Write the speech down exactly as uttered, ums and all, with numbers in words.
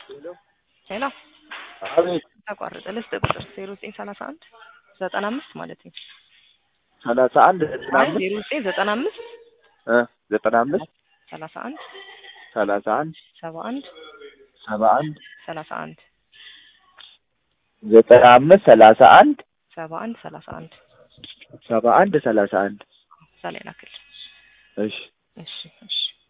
ሄሎ አቤት ተቋረጠ። ልስጥ ቁጥር ዜሮ ዘጠኝ ሰላሳ አንድ ዘጠና አምስት ማለት ነው። ሰላሳ አንድ ዘጠና አይ አምስት ዜሮ ዘጠኝ ዘጠና አምስት እ ዘጠና አምስት ሰላሳ አንድ ሰላሳ አንድ ሰባ አንድ ሰባ አንድ ሰላሳ አንድ ዘጠና አምስት ሰላሳ አንድ ሰባ አንድ ሰላሳ አንድ ሰባ አንድ ሰላሳ አንድ ሰሌና ክል እሺ እሺ እሺ